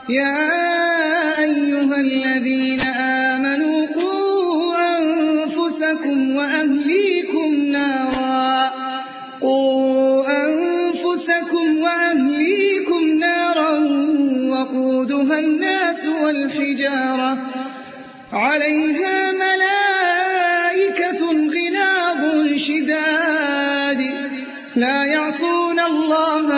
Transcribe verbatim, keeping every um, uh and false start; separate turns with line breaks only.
يا أيها الذين آمنوا قوا أنفسكم وأهليكم نارا قوا أنفسكم وأهليكم نارا وقودها الناس والحجارة عليها ملائكة غلاظ شداد لا يعصون الله